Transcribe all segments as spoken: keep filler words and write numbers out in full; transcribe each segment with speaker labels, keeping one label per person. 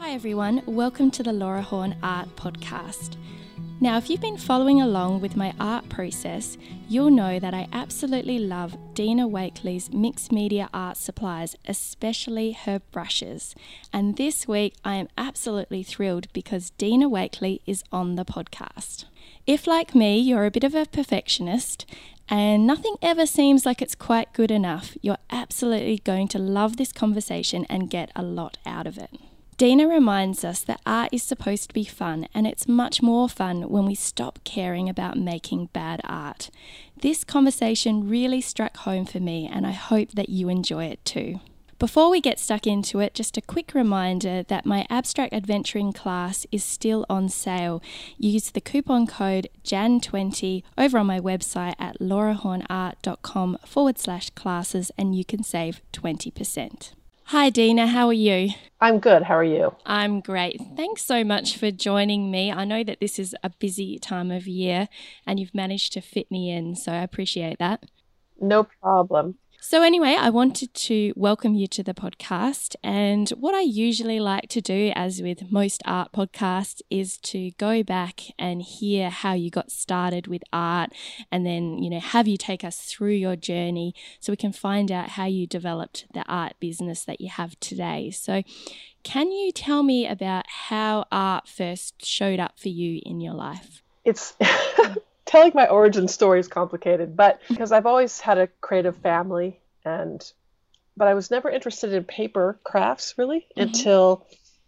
Speaker 1: Hi everyone, welcome to the Laura Horn Art Podcast. Now, if you've been following along with my art process, you'll know that I absolutely love Dina Wakely's mixed media art supplies, especially her brushes. And this week I am absolutely thrilled because Dina Wakely is on the podcast. If, like me, you're a bit of a perfectionist and nothing ever seems like it's quite good enough, you're absolutely going to love this conversation and get a lot out of it. Dina reminds us that art is supposed to be fun, and it's much more fun when we stop caring about making bad art. This conversation really struck home for me, and I hope that you enjoy it too. Before we get stuck into it, just a quick reminder that my abstract adventuring class is still on sale. Use the coupon code Jan twenty over on my website at laurahornart.com forward slash classes, and you can save twenty percent. Hi Dina, how are you?
Speaker 2: I'm good. How are you?
Speaker 1: I'm great. Thanks so much for joining me. I know that this is a busy time of year and you've managed to fit me in, so I appreciate that.
Speaker 2: No problem.
Speaker 1: So anyway, I wanted to welcome you to the podcast, and what I usually like to do, as with most art podcasts, is to go back and hear how you got started with art and then, you know, have you take us through your journey so we can find out how you developed the art business that you have today. So can you tell me about how art first showed up for you in your life?
Speaker 2: It's... Telling my origin story is complicated, but because I've always had a creative family, and but I was never interested in paper crafts really mm-hmm. until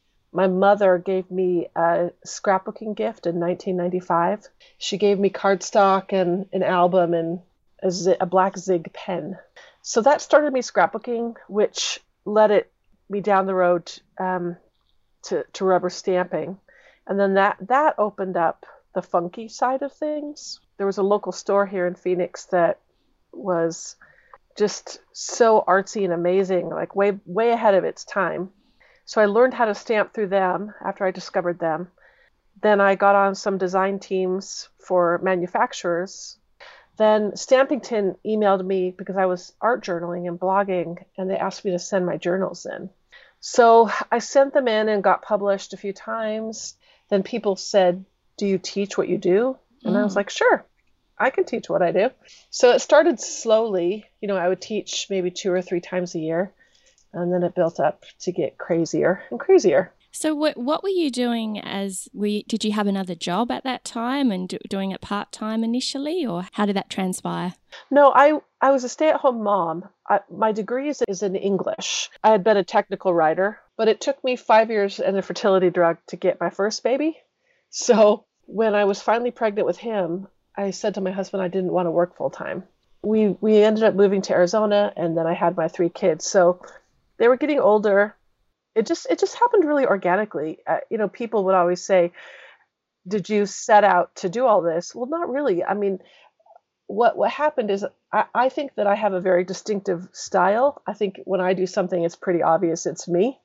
Speaker 2: my mother gave me a scrapbooking gift in nineteen ninety-five. She gave me cardstock and an album and a, z- a black Zig pen. So that started me scrapbooking, which led it me down the road um, to, to rubber stamping. And then that, that opened up the funky side of things. There was a local store here in Phoenix that was just so artsy and amazing, like way way ahead of its time. So I learned how to stamp through them after I discovered them. Then I got on some design teams for manufacturers. Then Stampington emailed me because I was art journaling and blogging, and they asked me to send my journals in. So I sent them in and got published a few times. Then people said, "Do you teach what you do?" And mm. I was like, sure, I can teach what I do. So it started slowly. You know, I would teach maybe two or three times a year, and then it built up to get crazier and crazier.
Speaker 1: So what what were you doing as we did you have another job at that time and do, doing it part-time initially, or how did that transpire?
Speaker 2: No, I, I was a stay-at-home mom. I, my degree is, is in English. I had been a technical writer, but it took me five years and a fertility drug to get my first baby. So when I was finally pregnant with him, I said to my husband I didn't want to work full time. We we ended up moving to Arizona, and then I had my three kids. So they were getting older. It just it just happened really organically. Uh, you know, people would always say, "Did you set out to do all this?" Well, not really. I mean, what what happened is I, I think that I have a very distinctive style. I think when I do something, it's pretty obvious it's me.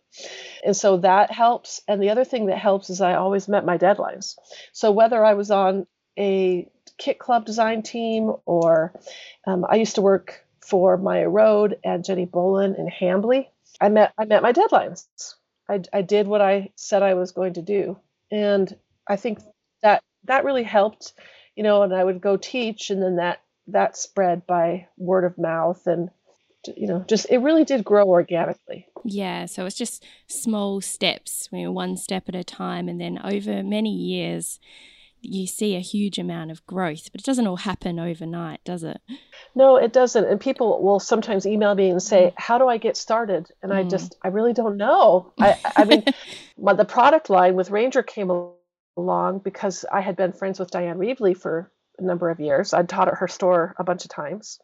Speaker 2: And so that helps. And the other thing that helps is I always met my deadlines. So whether I was on a Kit Club design team or um, I used to work for Maya Road and Jenny Bolin in Hambly, I met I met my deadlines. I, I did what I said I was going to do. And I think that that really helped, you know, and I would go teach, and then that that spread by word of mouth, and you know, just it really did grow organically.
Speaker 1: Yeah, so it's just small steps, you know, one step at a time, and then over many years you see a huge amount of growth, but it doesn't all happen overnight, does it?
Speaker 2: No, it doesn't. And people will sometimes email me and say, how do I get started? And mm. I just, I really don't know. I, I mean, my, the product line with Ranger came along because I had been friends with Diane Reevely for a number of years. I'd taught at her store a bunch of times.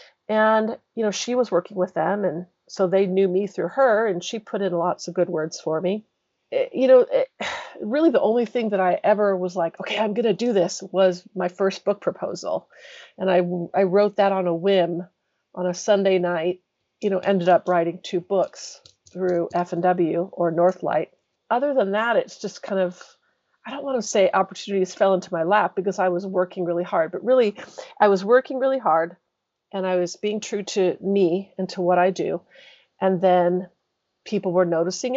Speaker 2: And, you know, she was working with them. And so they knew me through her, and she put in lots of good words for me. It, you know, it, really the only thing that I ever was like, okay, I'm going to do this was my first book proposal. And I, I wrote that on a whim on a Sunday night, you know, ended up writing two books through F and W or Northlight. Other than that, it's just kind of, I don't want to say opportunities fell into my lap because I was working really hard, but really I was working really hard. And I was being true to me and to what I do. And then people were noticing it.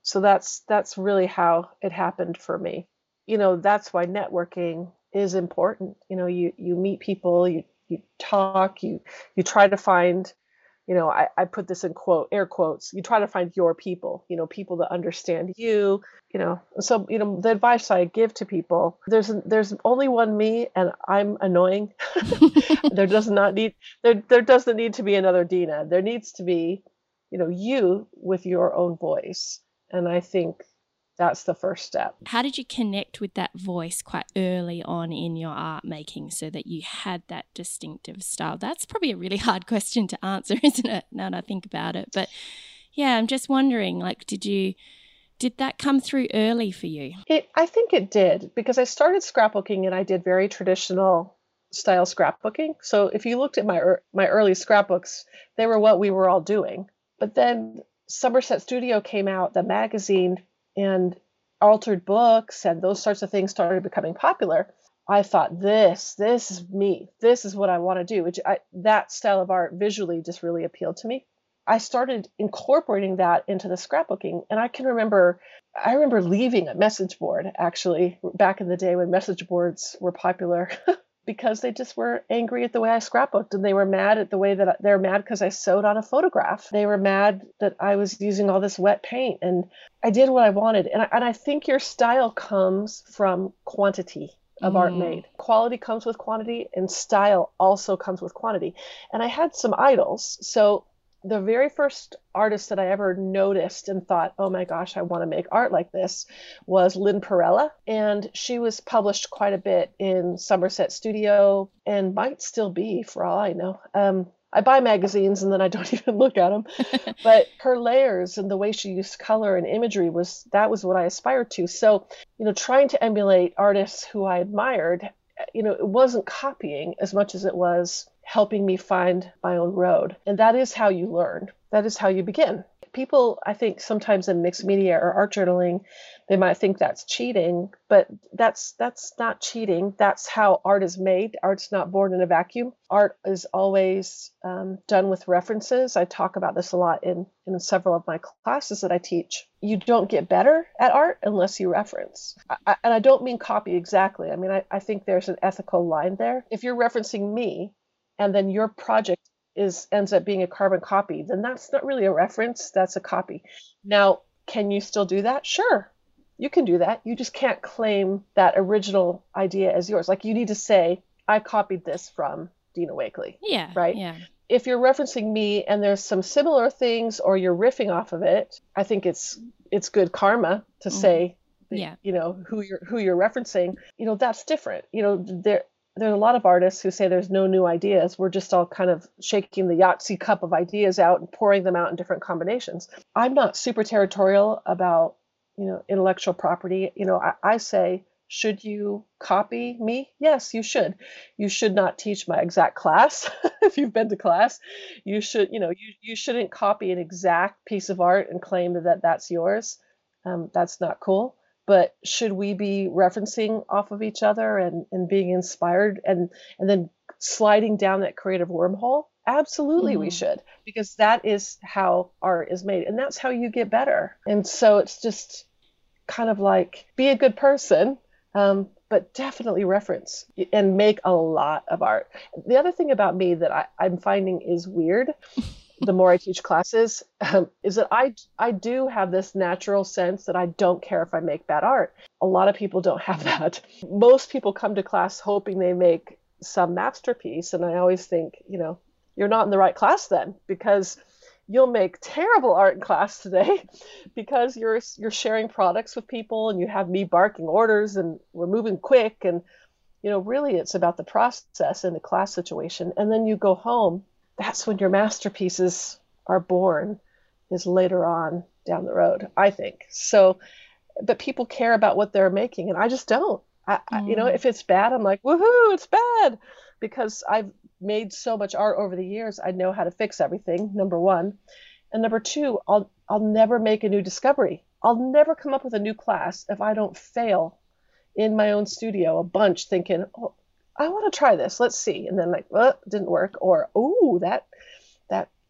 Speaker 2: So that's that's really how it happened for me. You know, that's why networking is important. You know, you you meet people, you you talk, you you try to find, you know, I, I put this in quote air quotes, you try to find your people, you know, people that understand you, you know. So, you know, the advice I give to people, there's there's only one me and I'm annoying. There does not need there there doesn't need to be another Dina. There needs to be, you know, you with your own voice. And I think that's the first step.
Speaker 1: How did you connect with that voice quite early on in your art making so that you had that distinctive style? That's probably a really hard question to answer, isn't it? Now that I think about it. But yeah, I'm just wondering, like, did you, did that come through early for you?
Speaker 2: It, I think it did, because I started scrapbooking and I did very traditional style scrapbooking. So if you looked at my my early scrapbooks, they were what we were all doing. But then Somerset Studio came out, the magazine, and altered books and those sorts of things started becoming popular. I thought, this, this is me. This is what I want to do. Which I, that style of art visually just really appealed to me. I started incorporating that into the scrapbooking. And I can remember, I remember leaving a message board, actually, back in the day when message boards were popular. Because they just were angry at the way I scrapbooked, and they were mad at the way that I, they were mad because I sewed on a photograph. They were mad that I was using all this wet paint, and I did what I wanted. And I, and I think your style comes from quantity of mm. art made. Quality comes with quantity, and style also comes with quantity. And I had some idols. So the very first artist that I ever noticed and thought, oh my gosh, I want to make art like this, was Lynn Perella. And she was published quite a bit in Somerset Studio and might still be, for all I know. Um, I buy magazines and then I don't even look at them. But her layers and the way she used color and imagery, was that was what I aspired to. So, you know, trying to emulate artists who I admired, you know, it wasn't copying as much as it was helping me find my own road. And that is how you learn. That is how you begin. People, I think sometimes in mixed media or art journaling, they might think that's cheating, but that's that's not cheating. That's how art is made. Art's not born in a vacuum. Art is always um, done with references. I talk about this a lot in, in several of my classes that I teach. You don't get better at art unless you reference. I, and I don't mean copy exactly. I mean, I, I think there's an ethical line there. If you're referencing me, and then your project is ends up being a carbon copy, then that's not really a reference, that's a copy. Now, can you still do that? Sure, you can do that. You just can't claim that original idea as yours. Like, you need to say, I copied this from Dina Wakley.
Speaker 1: Yeah.
Speaker 2: Right?
Speaker 1: Yeah.
Speaker 2: If you're referencing me and there's some similar things or you're riffing off of it, I think it's it's good karma to mm-hmm. say,
Speaker 1: yeah.
Speaker 2: you know, who you're who you're referencing. You know, that's different. You know, there There's a lot of artists who say there's no new ideas. We're just all kind of shaking the Yahtzee cup of ideas out and pouring them out in different combinations. I'm not super territorial about, you know, intellectual property. You know, I, I say, should you copy me? Yes, you should. You should not teach my exact class. If you've been to class, you should, you know, you, you shouldn't copy an exact piece of art and claim that that's yours. Um, that's not cool. But should we be referencing off of each other and, and being inspired and, and then sliding down that creative wormhole? Absolutely, mm-hmm. we should, because that is how art is made. And that's how you get better. And so it's just kind of like, be a good person, um, but definitely reference and make a lot of art. The other thing about me that I, I'm finding is weird, the more I teach classes, um, is that I I do have this natural sense that I don't care if I make bad art. A lot of people don't have that. Most people come to class hoping they make some masterpiece. And I always think, you know, you're not in the right class then, because you'll make terrible art in class today because you're you're sharing products with people and you have me barking orders and we're moving quick. And, you know, really it's about the process in a class situation. And then you go home. That's when your masterpieces are born, is later on down the road, I think. So, but people care about what they're making, and I just don't. I, mm. I, you know, if it's bad, I'm like, woohoo, it's bad, because I've made so much art over the years. I know how to fix everything, number one. And number two, I'll I'll never make a new discovery. I'll never come up with a new class if I don't fail in my own studio a bunch thinking, oh, I want to try this. Let's see. And then like, well, it didn't work. Or, oh, that that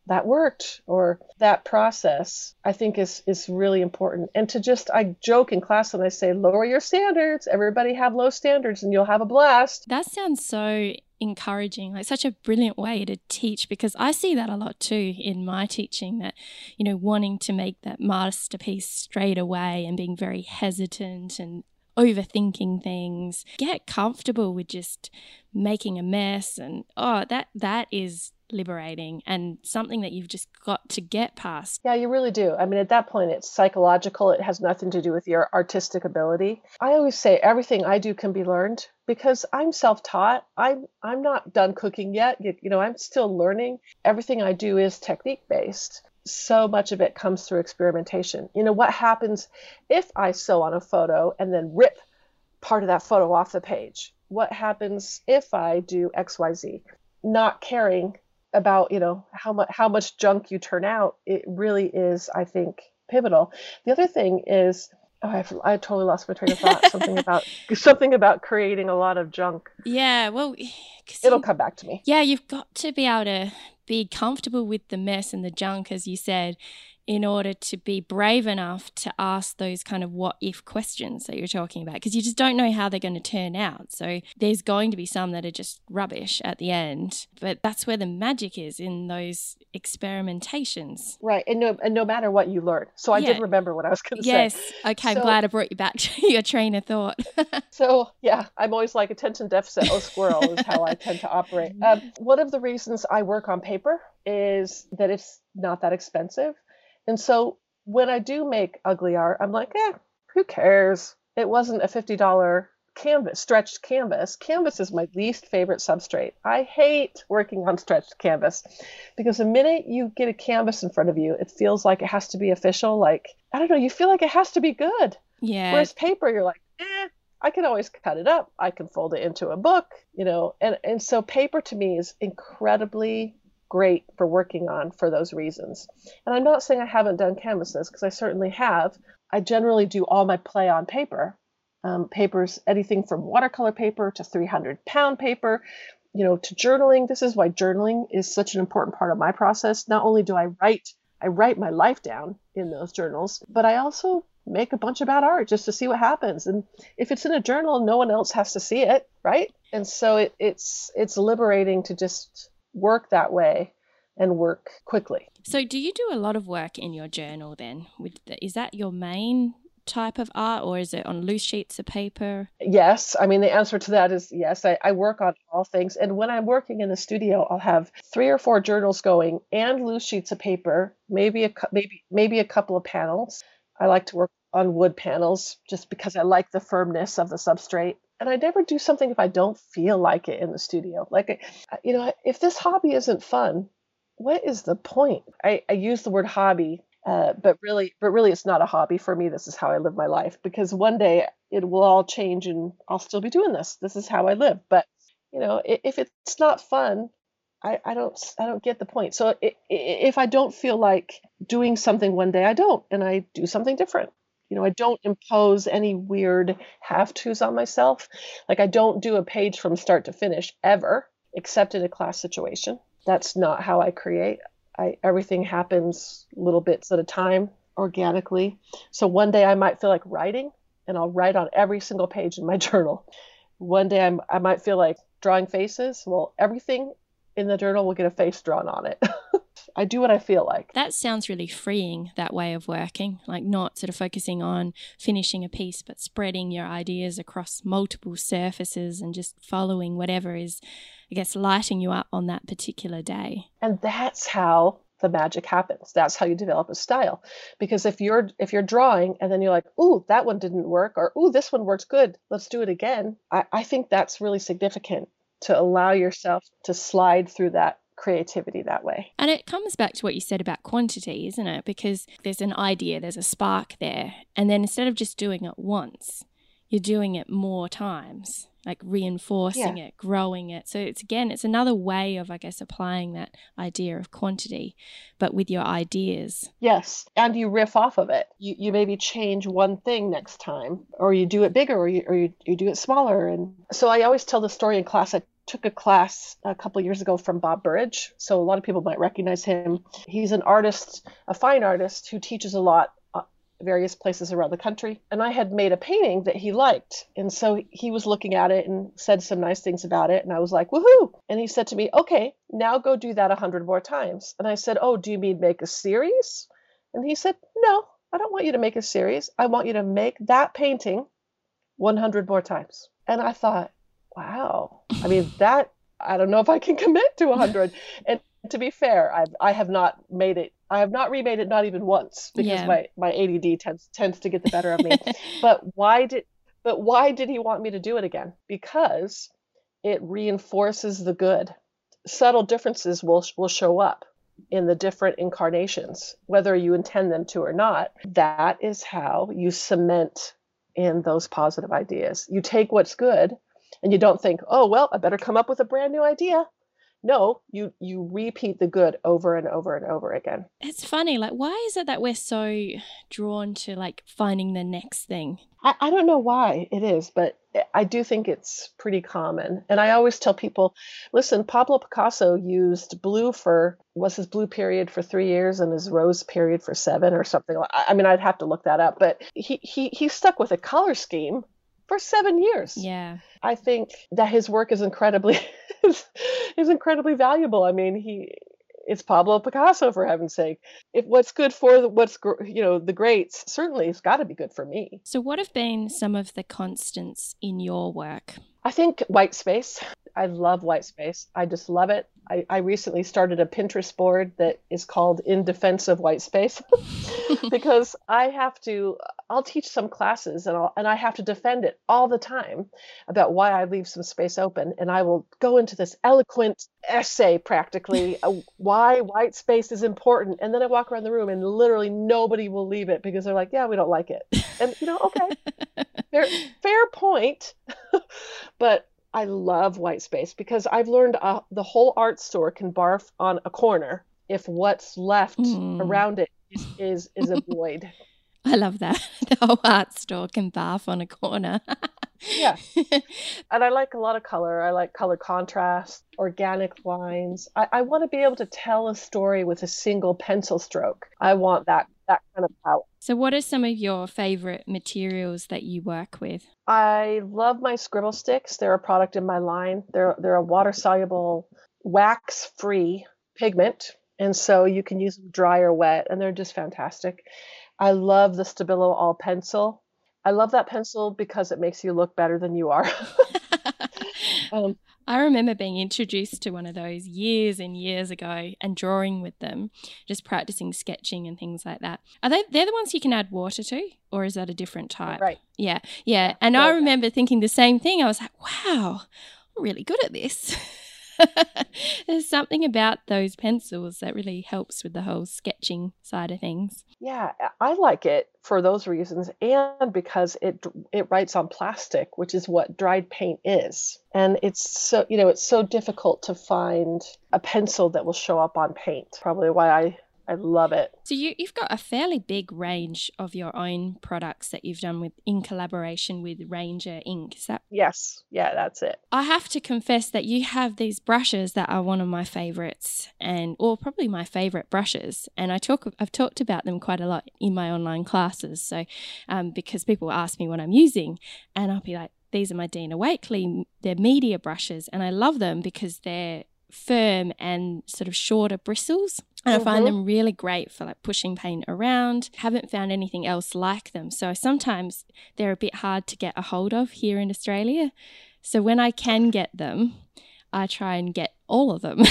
Speaker 2: that worked, or that process, I think is is really important. And to just, I joke in class and I say, lower your standards. Everybody have low standards and you'll have a blast.
Speaker 1: That sounds so encouraging, like such a brilliant way to teach, because I see that a lot too in my teaching, that, you know, wanting to make that masterpiece straight away and being very hesitant and overthinking things. Get comfortable with just making a mess, and oh, that that is liberating and something that you've just got to get past.
Speaker 2: Yeah, you really do. I mean, at that point, it's psychological. It has nothing to do with your artistic ability. I always say everything I do can be learned, because I'm self-taught. I'm I'm not done cooking yet. You, you know, I'm still learning. Everything I do is technique-based. So much of it comes through experimentation. You know, what happens if I sew on a photo and then rip part of that photo off the page? What happens if I do X Y Z? Not caring about, you know, how much how much junk you turn out, it really is, I think, pivotal. The other thing is, oh, I, I totally lost my train of thought. Something about something about creating a lot of junk.
Speaker 1: Yeah, well,
Speaker 2: it'll come back to me.
Speaker 1: Yeah, you've got to be able to be comfortable with the mess and the junk, as you said, in order to be brave enough to ask those kind of what if questions that you're talking about, because you just don't know how they're going to turn out. So there's going to be some that are just rubbish at the end, but that's where the magic is, in those experimentations.
Speaker 2: Right. And no, and no matter what you learn. So I yeah. did remember what I was going to
Speaker 1: yes.
Speaker 2: say.
Speaker 1: Yes. Okay.
Speaker 2: So,
Speaker 1: I'm glad I brought you back to your train of thought.
Speaker 2: So yeah, I'm always like attention deficit, oh squirrel is how I tend to operate. Um, one of the reasons I work on paper is that it's not that expensive. And so when I do make ugly art, I'm like, eh, who cares? It wasn't a fifty dollars canvas, stretched canvas. Canvas is my least favorite substrate. I hate working on stretched canvas, because the minute you get a canvas in front of you, it feels like it has to be official. Like, I don't know, you feel like it has to be good.
Speaker 1: Yeah.
Speaker 2: Whereas paper, you're like, eh, I can always cut it up. I can fold it into a book, you know, and, and so paper to me is incredibly great for working on for those reasons. And I'm not saying I haven't done canvases, because I certainly have. I generally do all my play on paper. Um, papers, anything from watercolor paper to three hundred pound paper, you know, to journaling. This is why journaling is such an important part of my process. Not only do I write, I write my life down in those journals, but I also make a bunch of bad art just to see what happens. And if it's in a journal, no one else has to see it, right? And so it, it's it's liberating to just work that way and work quickly.
Speaker 1: So do you do a lot of work in your journal then? With the, is that your main type of art, or is it on loose sheets of paper?
Speaker 2: Yes. I mean, the answer to that is yes. I, I work on all things. And when I'm working in the studio, I'll have three or four journals going and loose sheets of paper, maybe a, maybe, maybe a couple of panels. I like to work on wood panels just because I like the firmness of the substrate. And I never do something if I don't feel like it in the studio. Like, you know, if this hobby isn't fun, what is the point? I, I use the word hobby, uh, but really, but really it's not a hobby for me. This is how I live my life, because one day it will all change and I'll still be doing this. This is how I live. But, you know, if it's not fun, I, I don't, I don't get the point. So if I don't feel like doing something one day, I don't, and I do something different. You know, I don't impose any weird have-tos on myself. Like, I don't do a page from start to finish ever, except in a class situation. That's not how I create. I, everything happens little bits at a time, organically. So one day I might feel like writing, and I'll write on every single page in my journal. One day I'm, I might feel like drawing faces. Well, everything in the journal will get a face drawn on it. I do what I feel like.
Speaker 1: That sounds really freeing, that way of working, like not sort of focusing on finishing a piece, but spreading your ideas across multiple surfaces and just following whatever is, I guess, lighting you up on that particular day.
Speaker 2: And that's how the magic happens. That's how you develop a style. Because if you're if you're drawing and then you're like, ooh, that one didn't work, or ooh, this one works good, let's do it again. I, I think that's really significant, to allow yourself to slide through that creativity that way.
Speaker 1: And it comes back to what you said about quantity, isn't it? Because there's an idea, there's a spark there. And then instead of just doing it once, you're doing it more times, like reinforcing yeah. it, growing it. So it's, again, it's another way of, I guess, applying that idea of quantity, but with your ideas.
Speaker 2: Yes. And you riff off of it. You you maybe change one thing next time, or you do it bigger, or you, or you, you do it smaller. And so I always tell the story in class. I took a class a couple years ago from Bob Burridge. So a lot of people might recognize him. He's an artist, a fine artist who teaches a lot uh, various places around the country. And I had made a painting that he liked. And so he was looking at it and said some nice things about it. And I was like, woohoo. And he said to me, okay, now go do that a hundred more times. And I said, oh, do you mean make a series? And he said, no, I don't want you to make a series. I want you to make that painting one hundred more times. And I thought, wow, I mean, that, I don't know if I can commit to one hundred. And to be fair, I've, I have not made it, I have not remade it, not even once, because
Speaker 1: Yeah.
Speaker 2: my, my A D D tends, tends to get the better of me. But why did, but why did he want me to do it again? Because it reinforces the good. Subtle differences will, will show up in the different incarnations, whether you intend them to or not. That is how you cement in those positive ideas. You take what's good and you don't think, oh, well, I better come up with a brand new idea. No, you you repeat the good over and over and over again.
Speaker 1: It's funny, like, why is it that we're so drawn to like finding the next thing?
Speaker 2: I, I don't know why it is, but I do think it's pretty common. And I always tell people, listen, Pablo Picasso used blue for, was his blue period for three years and his rose period for seven or something. Like, I mean, I'd have to look that up, but he, he, he stuck with a color scheme for seven years.
Speaker 1: Yeah.
Speaker 2: I think that his work is incredibly, is, is incredibly valuable. I mean, he, it's Pablo Picasso, for heaven's sake. If what's good for the, what's, you know, the greats, certainly it's got to be good for me.
Speaker 1: So what have been some of the constants in your work?
Speaker 2: I think white space. I love white space. I just love it. I, I recently started a Pinterest board that is called In Defense of White Space because I have to, I'll teach some classes and I'll, and I have to defend it all the time about why I leave some space open. And I will go into this eloquent essay practically uh, why white space is important. And then I walk around the room and literally nobody will leave it because they're like, yeah, we don't like it. And, you know, okay, fair, fair point. But I love white space because I've learned uh, the whole art store can barf on a corner if what's left
Speaker 1: Mm.
Speaker 2: around it is, is, is a void.
Speaker 1: I love that. The whole art store can barf on a corner.
Speaker 2: Yeah. And I like a lot of color. I like color contrast, organic lines. I, I want to be able to tell a story with a single pencil stroke. I want that that kind of power.
Speaker 1: So what are some of your favorite materials that you work with?
Speaker 2: I love my scribble sticks. They're a product in my line. They're they're a water-soluble, wax-free pigment. And so you can use them dry or wet, and they're just fantastic. I love the Stabilo All Pencil. I love that pencil because it makes you look better than you are. um,
Speaker 1: I remember being introduced to one of those years and years ago and drawing with them, just practicing sketching and things like that. Are they, they're the ones you can add water to, or is that a different type?
Speaker 2: Right.
Speaker 1: Yeah, yeah. And
Speaker 2: Yeah,
Speaker 1: I
Speaker 2: yeah.
Speaker 1: remember thinking the same thing. I was like, wow, I'm really good at this. There's something about those pencils that really helps with the whole sketching side of things.
Speaker 2: Yeah, I like it for those reasons and because it it writes on plastic, which is what dried paint is. And it's so, you know, it's so difficult to find a pencil that will show up on paint. Probably why I I love it.
Speaker 1: So you, you've got a fairly big range of your own products that you've done with in collaboration with Ranger Ink. Is that?
Speaker 2: Yes. Yeah, that's it.
Speaker 1: I have to confess that you have these brushes that are one of my favorites, and or probably my favorite brushes. And I talk, I've talked about them quite a lot in my online classes. So, um, because people ask me what I'm using, and I'll be like, "These are my Dina Wakley. They're media brushes, and I love them because they're firm and sort of shorter bristles." And I find
Speaker 2: Mhm.
Speaker 1: them really great for like pushing paint around. Haven't found anything else like them. So sometimes they're a bit hard to get a hold of here in Australia. So when I can get them, I try and get all of them.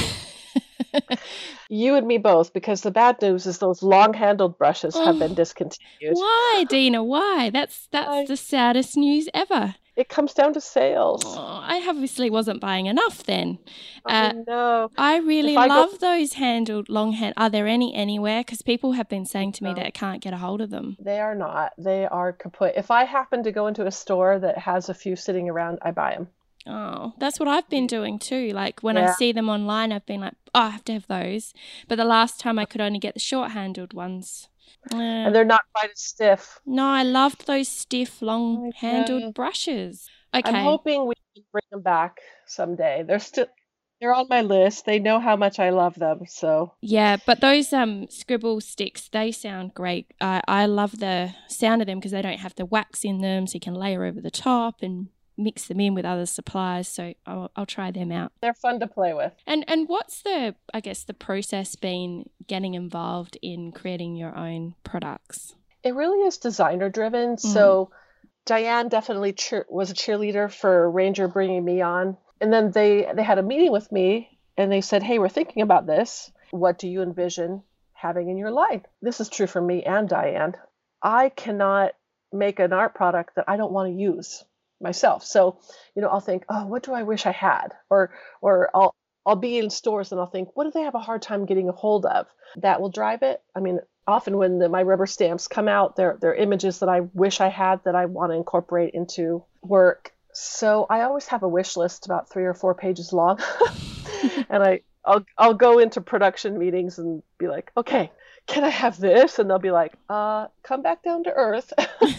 Speaker 2: You and me both, because the bad news is those long-handled brushes have been discontinued.
Speaker 1: Why, Dina? Why? That's that's
Speaker 2: I-
Speaker 1: the saddest news ever.
Speaker 2: It comes down to sales.
Speaker 1: Oh, I obviously wasn't buying enough then.
Speaker 2: I
Speaker 1: Uh,
Speaker 2: know.
Speaker 1: I really
Speaker 2: If I go-
Speaker 1: love those handled long hand. Are there any anywhere? Because people have been saying to me
Speaker 2: No.
Speaker 1: that I can't get a hold of them.
Speaker 2: They are not. They are kaput. If I happen to go into a store that has a few sitting around, I buy them.
Speaker 1: Oh, that's what I've been doing too. Like when I
Speaker 2: Yeah.
Speaker 1: see them online, I've been like, oh, I have to have those. But the last time I could only get the short-handled ones. Uh,
Speaker 2: And they're not quite as stiff.
Speaker 1: no, I loved those stiff, long-handled
Speaker 2: know.
Speaker 1: brushes. Okay.
Speaker 2: I'm hoping we can bring them back someday. They're still they're on my list. They know how much I love them. So
Speaker 1: Yeah, but those um scribble sticks, they sound great. I I love the sound of them because they don't have the wax in them, so you can layer over the top and mix them in with other supplies. So I'll, I'll try them out.
Speaker 2: they're fun to play with.
Speaker 1: And and what's the, I guess, the process been getting involved in creating your own products?
Speaker 2: It really is designer driven. Mm. So Diane definitely cheer- was a cheerleader for Ranger bringing me on. And then they, they had a meeting with me and they said, hey, we're thinking about this. What do you envision having in your line? This is true for me and Diane. I cannot make an art product that I don't want to use myself. So, you know, I'll think, oh, what do I wish I had? Or, or I'll, I'll be in stores and I'll think, what do they have a hard time getting a hold of? That will drive it. I mean, often when the, my rubber stamps come out, they're, they're images that I wish I had that I want to incorporate into work. So I always have a wish list about three or four pages long. And I, I'll, I'll go into production meetings and be like, okay, can I have this? And they'll be like, uh, come back down to earth.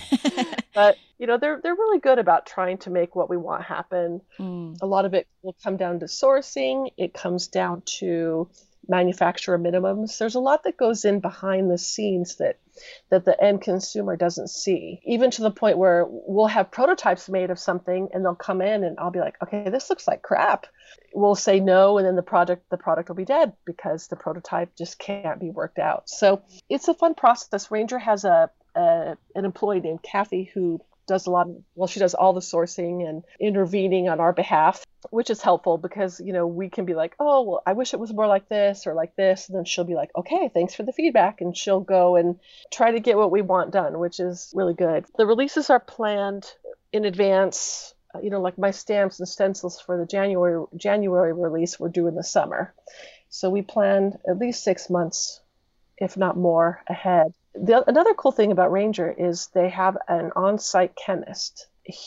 Speaker 2: But, you know, they're, they're really good about trying to make what we want happen. Mm. A lot of it will come down to sourcing. It comes down to manufacturer minimums. There's a lot that goes in behind the scenes that that the end consumer doesn't see, even to the point where we'll have prototypes made of something and they'll come in and I'll be like, okay, this looks like crap. We'll say no, and then the product the product will be dead because the prototype just can't be worked out. So it's a fun process. Ranger has a, a an employee named Kathy who does a lot of, well, she does all the sourcing and intervening on our behalf, which is helpful because, you know, we can be like, oh, well, I wish it was more like this or like this. And then she'll be like, okay, thanks for the feedback. And she'll go and try to get what we want done, which is really good. The releases are planned in advance. You know, like my stamps and stencils for the January January release were due in the summer. So we planned at least six months, if not more, ahead. The, another cool thing about Ranger is they have an on-site chemist.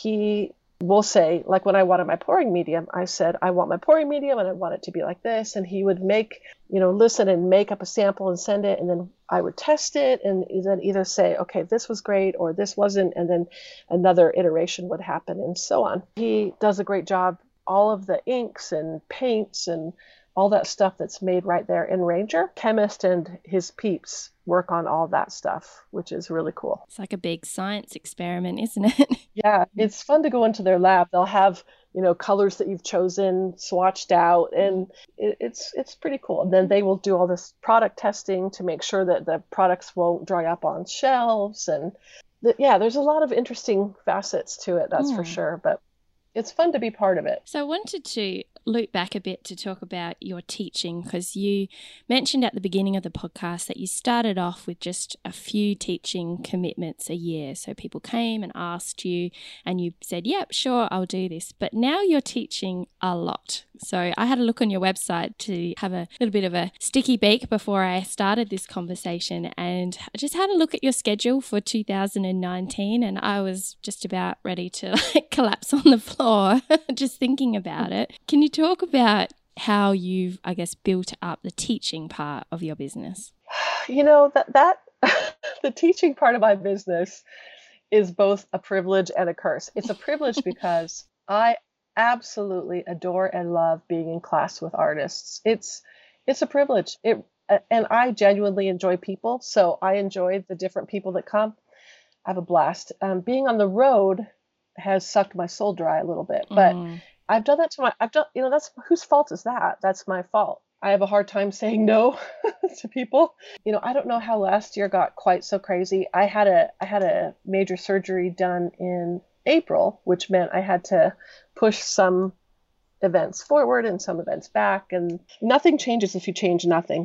Speaker 2: He will say, like when I wanted my pouring medium, I said, I want my pouring medium and I want it to be like this. And he would make, you know, listen and make up a sample and send it. And then I would test it and then either say, okay, this was great or this wasn't. And then another iteration would happen and so on. He does a great job. All of the inks and paints and all that stuff that's made right there in Ranger. Chemist and his peeps work on all that stuff, which is really cool.
Speaker 1: It's like a big science experiment, isn't it?
Speaker 2: Yeah, it's fun to go into their lab. They'll have, you know, colors that you've chosen swatched out, and it, it's it's pretty cool. And then they will do all this product testing to make sure that the products won't dry up on shelves. And the, yeah, there's a lot of interesting facets to it, that's mm. for sure. But it's fun to be part of it.
Speaker 1: So I wanted to loop back a bit to talk about your teaching, because you mentioned at the beginning of the podcast that you started off with just a few teaching commitments a year. So people came and asked you and you said, yep, sure, I'll do this. But now you're teaching a lot. So I had a look on your website to have a little bit of a sticky beak before I started this conversation, and I just had a look at your schedule for two thousand nineteen and I was just about ready to like collapse on the floor just thinking about it. Can you talk about how you've, I guess, built up the teaching part of your business?
Speaker 2: You know, that that the teaching part of my business is both a privilege and a curse. It's a privilege because I absolutely adore and love being in class with artists. It's it's a privilege. It and I genuinely enjoy people, so I enjoy the different people that come. I have a blast. Um, being on the road has sucked my soul dry a little bit, but mm. I've done that to my, I've done, you know, that's, whose fault is that? That's my fault. I have a hard time saying no to people. You know, I don't know how last year got quite so crazy. I had a, I had a major surgery done in April, which meant I had to push some events forward and some events back, and nothing changes if you change nothing.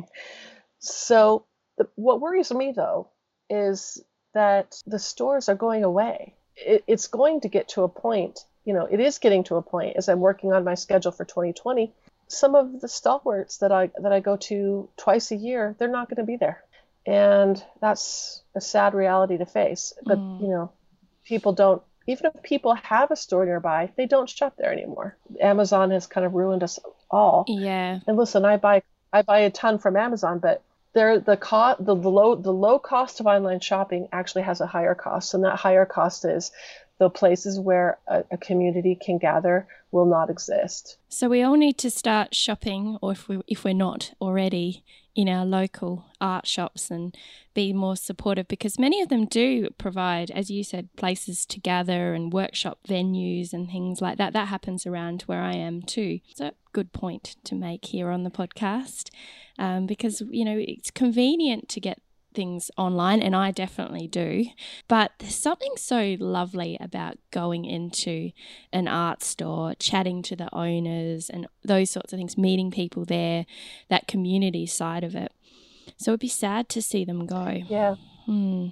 Speaker 2: So the, what worries me though, is that the stores are going away. It, it's going to get to a point, you know, it is getting to a point as I'm working on my schedule for twenty twenty. Some of the stalwarts that I that I go to twice a year, they're not going to be there. And that's a sad reality to face. But, mm. you know, people don't, even if people have a store nearby, they don't shop there anymore. Amazon has kind of ruined us all.
Speaker 1: Yeah.
Speaker 2: And listen, I buy I buy a ton from Amazon, but There, the, co- the, the low the low cost of online shopping actually has a higher cost, and that higher cost is the places where a, a community can gather will not exist.
Speaker 1: So we all need to start shopping, or if we if we're not already, in our local art shops and be more supportive, because many of them do provide, as you said, places to gather and workshop venues and things like that. That happens around where I am too. It's a good point to make here on the podcast, um, because, you know, it's convenient to get things online, and I definitely do, but there's something so lovely about going into an art store, chatting to the owners and those sorts of things, meeting people there, that community side of it. So it'd be sad to see them go.
Speaker 2: Yeah.
Speaker 1: Hmm.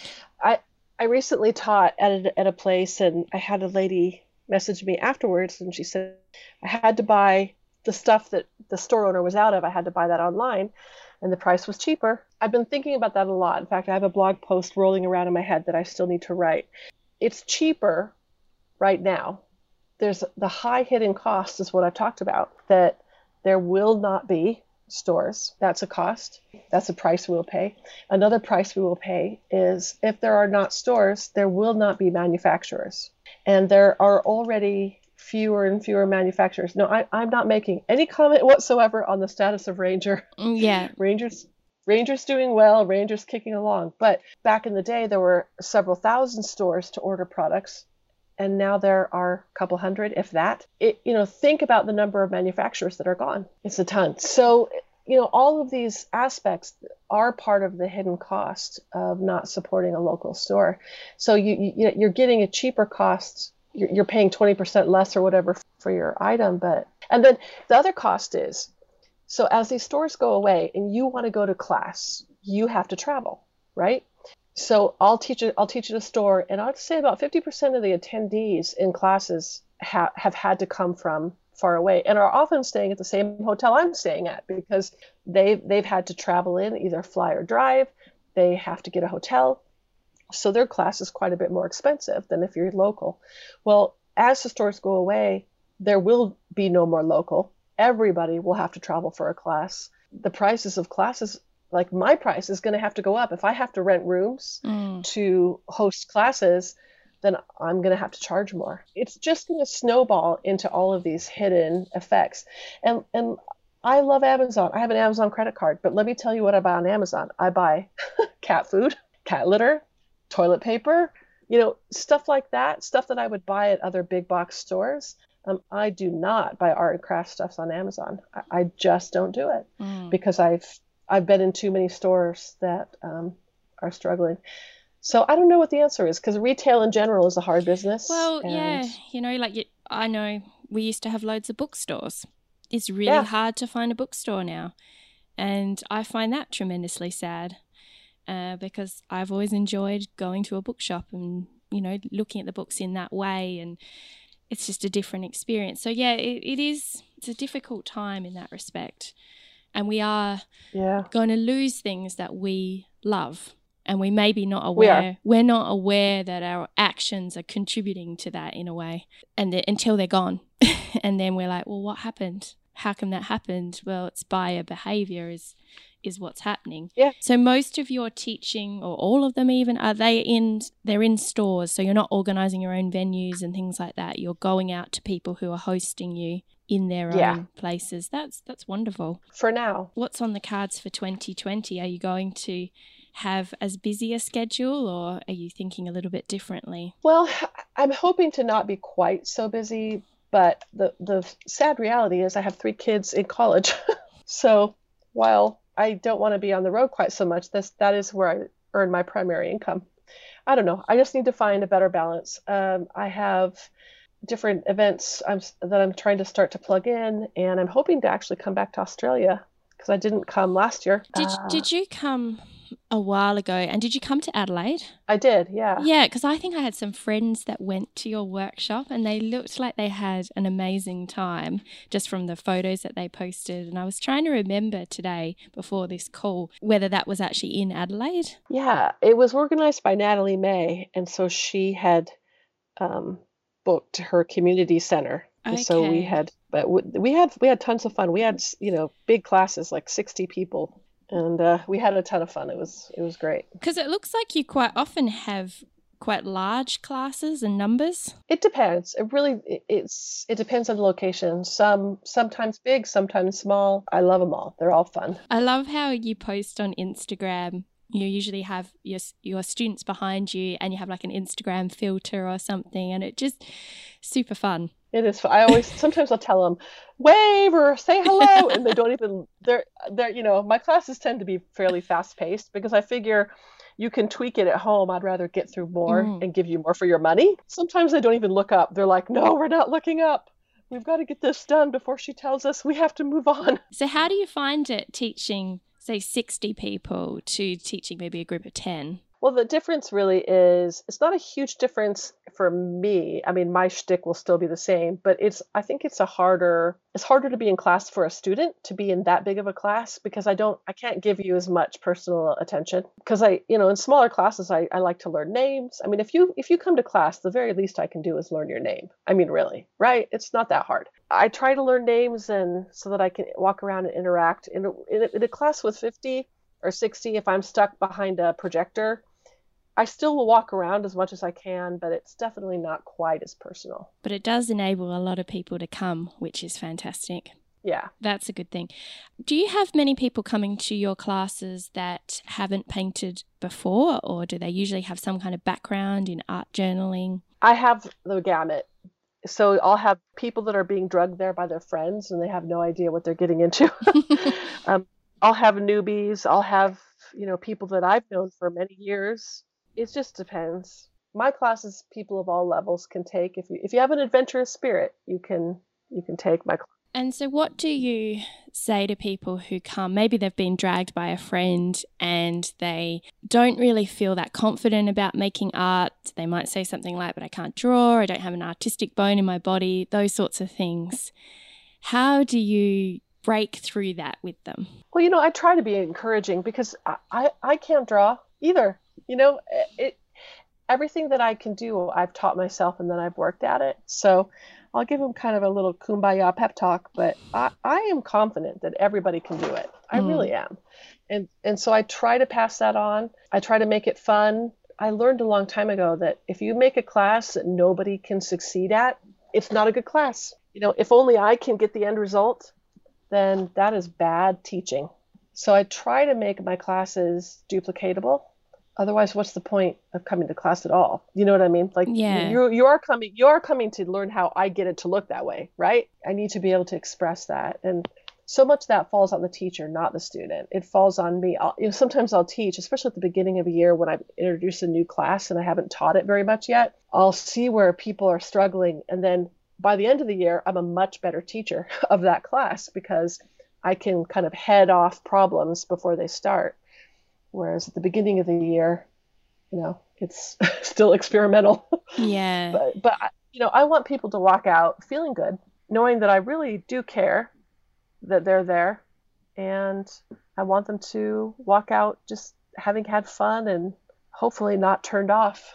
Speaker 2: I I recently taught at a, at a place, and I had a lady message me afterwards, and she said, I had to buy the stuff that the store owner was out of. I had to buy that online, and the price was cheaper. I've been thinking about that a lot. In fact, I have a blog post rolling around in my head that I still need to write. It's cheaper right now. There's the high hidden cost is what I've talked about, that there will not be stores. That's a cost. That's a price we'll pay. Another price we will pay is if there are not stores, there will not be manufacturers. And there are already fewer and fewer manufacturers. No, I, I'm not making any comment whatsoever on the status of Ranger.
Speaker 1: Yeah.
Speaker 2: Rangers Ranger's doing well, Ranger's kicking along. But back in the day, there were several thousand stores to order products, and now there are a couple hundred, if that. It, you know, think about the number of manufacturers that are gone. It's a ton. So, you know, all of these aspects are part of the hidden cost of not supporting a local store. So you, you you're getting a cheaper cost. You're, you're paying twenty percent less or whatever for your item, but and then the other cost is, so as these stores go away and you want to go to class, you have to travel, right? So I'll teach it, I'll teach at a store, and I'd say about fifty percent of the attendees in classes ha- have had to come from far away and are often staying at the same hotel I'm staying at, because they've, they've had to travel in, either fly or drive. They have to get a hotel. So their class is quite a bit more expensive than if you're local. Well, as the stores go away, there will be no more local. Everybody will have to travel for a class. The prices of classes, like my price, is going to have to go up. If I have to rent rooms mm. to host classes, then I'm going to have to charge more. It's just going to snowball into all of these hidden effects. And and I love Amazon. I have an Amazon credit card, but let me tell you what I buy on Amazon. I buy cat food, cat litter, toilet paper, you know, stuff like that, stuff that I would buy at other big box stores. Um, I do not buy art and craft stuffs on Amazon. I, I just don't do it mm. because I've I've been in too many stores that um, are struggling. So I don't know what the answer is, because retail in general is a hard business.
Speaker 1: Well,
Speaker 2: and...
Speaker 1: yeah, you know, like you, I know we used to have loads of bookstores. It's really
Speaker 2: yeah.
Speaker 1: hard to find a bookstore now, and I find that tremendously sad uh, because I've always enjoyed going to a bookshop and, you know, looking at the books in that way, and it's just a different experience. So yeah, it, it is, it's a difficult time in that respect. And we are
Speaker 2: yeah.
Speaker 1: going to lose things that we love. And we may be not aware, we we're not aware that our actions are contributing to that in a way, and the, until they're gone. And then we're like, well, what happened? How come that happened? Well, it's buyer behavior is is what's happening.
Speaker 2: Yeah.
Speaker 1: So most of your teaching, or all of them even, are they in, they're in stores. So you're not organizing your own venues and things like that. You're going out to people who are hosting you in their yeah. own places. That's that's wonderful.
Speaker 2: For now.
Speaker 1: What's on the cards for twenty twenty? Are you going to have as busy a schedule, or are you thinking a little bit differently?
Speaker 2: Well, I'm hoping to not be quite so busy, but the, the sad reality is I have three kids in college. So while I don't want to be on the road quite so much, this, that is where I earn my primary income. I don't know. I just need to find a better balance. Um, I have different events I'm, that I'm trying to start to plug in, and I'm hoping to actually come back to Australia, because I didn't come last year.
Speaker 1: Did
Speaker 2: uh,
Speaker 1: Did you come a while ago, and did you come to Adelaide?
Speaker 2: I did, yeah.
Speaker 1: Yeah, because I think I had some friends that went to your workshop, and they looked like they had an amazing time just from the photos that they posted. And I was trying to remember today before this call whether that was actually in Adelaide.
Speaker 2: Yeah, it was organized by Natalie May, and so she had um, booked her community center.
Speaker 1: Okay.
Speaker 2: And so we had, but we had we had tons of fun. We had, you know, big classes, like sixty people. And uh, we had a ton of fun. It was it was great.
Speaker 1: Because it looks like you quite often have quite large classes and numbers?
Speaker 2: It depends. It really it- it's it depends on the location. Some sometimes big, sometimes small. I love them all. They're all fun.
Speaker 1: I love how you post on Instagram. You usually have your your students behind you and you have like an Instagram filter or something, and it just super fun.
Speaker 2: It is fun. I always sometimes I'll tell them wave or say hello, and they don't even. They're they're you know my classes tend to be fairly fast paced because I figure you can tweak it at home. I'd rather get through more
Speaker 1: Mm.
Speaker 2: and give you more for your money. Sometimes they don't even look up. They're like, no, we're not looking up. We've got to get this done before she tells us we have to move on.
Speaker 1: So how do you find it teaching, say, sixty people to teaching maybe a group of ten?
Speaker 2: Well, the difference really is it's not a huge difference for me. I mean, my shtick will still be the same, but it's I think it's a harder it's harder to be in class for a student to be in that big of a class because I don't I can't give you as much personal attention because I, you know, in smaller classes I, I like to learn names. I mean, if you if you come to class, the very least I can do is learn your name. I mean, really, right? It's not that hard. I try to learn names and so that I can walk around and interact in a, in a, in a class with fifty or sixty. If I'm stuck behind a projector, I still will walk around as much as I can, but it's definitely not quite as personal.
Speaker 1: But it does enable a lot of people to come, which is fantastic.
Speaker 2: Yeah.
Speaker 1: That's a good thing. Do you have many people coming to your classes that haven't painted before, or do they usually have some kind of background in art journaling?
Speaker 2: I have the gamut. So I'll have people that are being drugged there by their friends and they have no idea what they're getting into. um, I'll have newbies. I'll have, you know, people that I've known for many years. It just depends. My classes, people of all levels can take. If you if you have an adventurous spirit, you can you can take my class.
Speaker 1: And so what do you say to people who come? Maybe they've been dragged by a friend and they don't really feel that confident about making art. They might say something like, but I can't draw, I don't have an artistic bone in my body, those sorts of things. How do you break through that with them?
Speaker 2: Well, you know, I try to be encouraging because I, I, I can't draw either. You know, it everything that I can do, I've taught myself and then I've worked at it. So I'll give them kind of a little kumbaya pep talk, but I, I am confident that everybody can do it. I
Speaker 1: Mm.
Speaker 2: really am. And and so I try to pass that on. I try to make it fun. I learned a long time ago that if you make a class that nobody can succeed at, it's not a good class. You know, if only I can get the end result, then that is bad teaching. So I try to make my classes duplicatable. Otherwise, what's the point of coming to class at all? You know what I mean? Like
Speaker 1: Yeah.
Speaker 2: you you are coming you are coming to learn how I get it to look that way, right? I need to be able to express that. And so much of that falls on the teacher, not the student. It falls on me. I'll, you know, sometimes I'll teach, especially at the beginning of a year when I introduce a new class and I haven't taught it very much yet. I'll see where people are struggling, and then by the end of the year, I'm a much better teacher of that class because I can kind of head off problems before they start. Whereas at the beginning of the year, you know, it's still experimental.
Speaker 1: Yeah.
Speaker 2: but, but, you know, I want people to walk out feeling good, knowing that I really do care that they're there. And I want them to walk out just having had fun and hopefully not turned off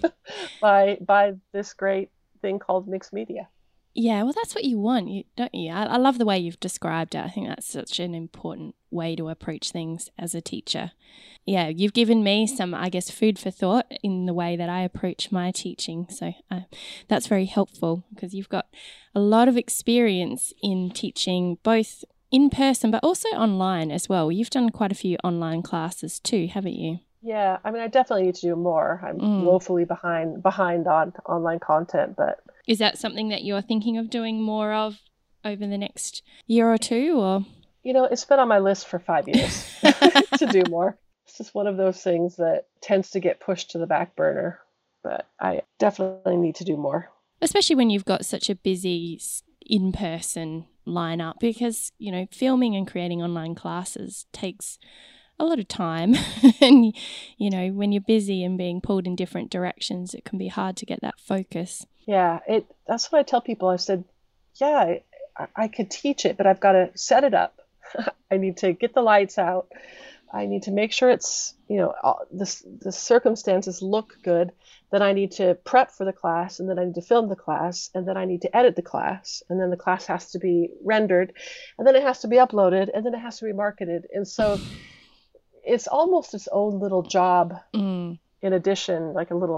Speaker 2: by by this great thing called mixed media.
Speaker 1: Yeah, well, that's what you want, you, don't you? I, I love the way you've described it. I think that's such an important way to approach things as a teacher. Yeah, you've given me some, I guess, food for thought in the way that I approach my teaching. So uh, that's very helpful because you've got a lot of experience in teaching both in person but also online as well. You've done quite a few online classes too, haven't you?
Speaker 2: Yeah, I mean, I definitely need to do more. I'm
Speaker 1: Mm.
Speaker 2: woefully behind behind on online content, but
Speaker 1: Is that something that you're thinking of doing more of over the next year or two, or?
Speaker 2: you know, it's been on my list for five years to do more. It's just one of those things that tends to get pushed to the back burner, but I definitely need to do more.
Speaker 1: Especially when you've got such a busy s- in-person lineup, because, you know, filming and creating online classes takes a lot of time. And, you know, when you're busy and being pulled in different directions, it can be hard to get that focus.
Speaker 2: Yeah, it. That's what I tell people. I said, yeah, I, I could teach it, but I've got to set it up. I need to get the lights out. I need to make sure it's, you know, all, the, the circumstances look good. Then I need to prep for the class, and then I need to film the class, and then I need to edit the class, and then the class has to be rendered, and then it has to be uploaded, and then it has to be marketed. And so it's almost its own little job
Speaker 1: Mm.
Speaker 2: in addition, like a little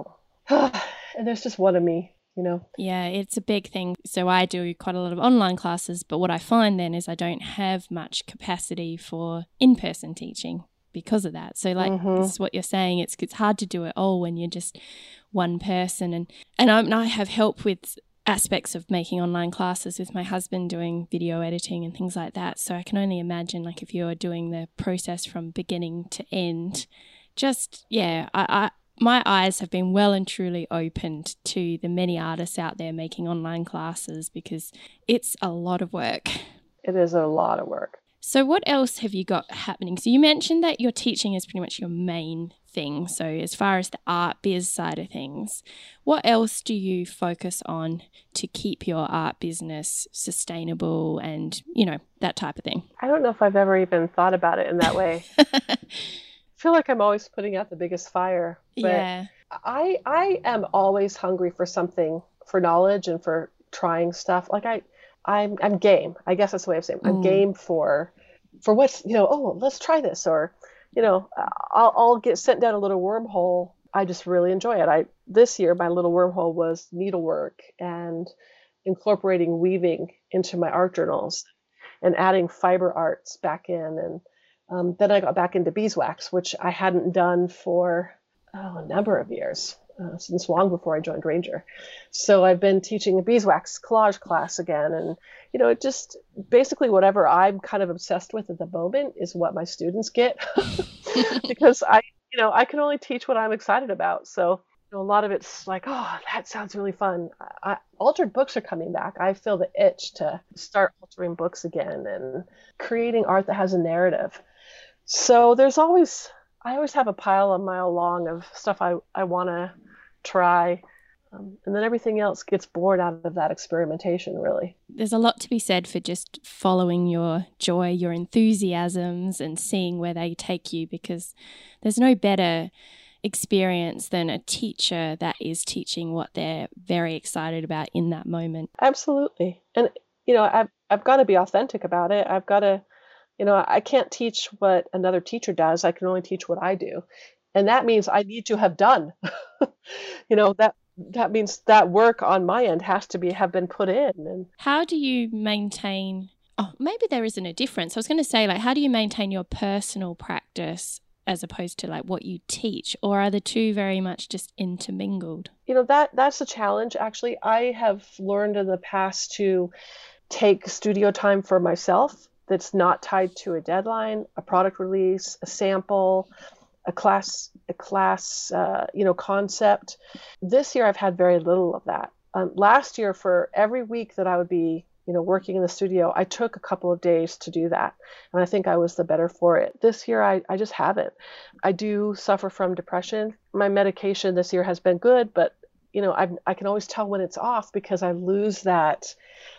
Speaker 2: And there's just one of me, you know.
Speaker 1: Yeah, it's a big thing. So I do quite a lot of online classes, but what I find then is I don't have much capacity for in-person teaching because of that. So like
Speaker 2: Mm-hmm.
Speaker 1: this is what you're saying, it's it's hard to do it all when you're just one person. And, and I, and I have help with aspects of making online classes with my husband doing video editing and things like that. So I can only imagine like if you're doing the process from beginning to end, just, yeah, I, I my eyes have been well and truly opened to the many artists out there making online classes because it's a lot of work.
Speaker 2: It is a lot of work.
Speaker 1: So what else have you got happening? So you mentioned that your teaching is pretty much your main thing. So as far as the art biz side of things, what else do you focus on to keep your art business sustainable and, you know, that type of thing?
Speaker 2: I don't know if I've ever even thought about it in that way. I feel like I'm always putting out the biggest fire. But
Speaker 1: yeah.
Speaker 2: I I am always hungry for something, for knowledge and for trying stuff. Like I I'm I'm game. I guess that's the way of saying it. I'm
Speaker 1: Mm.
Speaker 2: game for for what's, you know, oh, let's try this, or, you know, I'll I'll get sent down a little wormhole. I just really enjoy it. I this year my little wormhole was needlework and incorporating weaving into my art journals and adding fiber arts back in. And um, then I got back into beeswax, which I hadn't done for oh, a number of years, uh, since long before I joined Ranger. So I've been teaching a beeswax collage class again. And, you know, it just basically whatever I'm kind of obsessed with at the moment is what my students get because I, you know, I can only teach what I'm excited about. So you know, a lot of it's like, oh, that sounds really fun. I, altered books are coming back. I feel the itch to start altering books again and creating art that has a narrative. So there's always, I always have a pile a mile long of stuff I, I want to try. Um, and then everything else gets born out of that experimentation, really.
Speaker 1: There's a lot to be said for just following your joy, your enthusiasms, and seeing where they take you, because there's no better experience than a teacher that is teaching what they're very excited about in that moment.
Speaker 2: Absolutely. And, you know, I've, I've got to be authentic about it. I've got to, you know, I can't teach what another teacher does. I can only teach what I do. And that means I need to have done, you know, that that means that work on my end has to be have been put in. And
Speaker 1: how do you maintain, oh, maybe there isn't a difference. I was going to say, like, how do you maintain your personal practice as opposed to like what you teach, or are the two very much just intermingled?
Speaker 2: You know, that that's a challenge. Actually, I have learned in the past to take studio time for myself that's not tied to a deadline, a product release, a sample, a class, a class, uh, you know, concept. This year, I've had very little of that. Um, last year, for every week that I would be, you know, working in the studio, I took a couple of days to do that. And I think I was the better for it. This year, I, I just haven't. I do suffer from depression. My medication this year has been good, but, you know, I I can always tell when it's off because I lose that,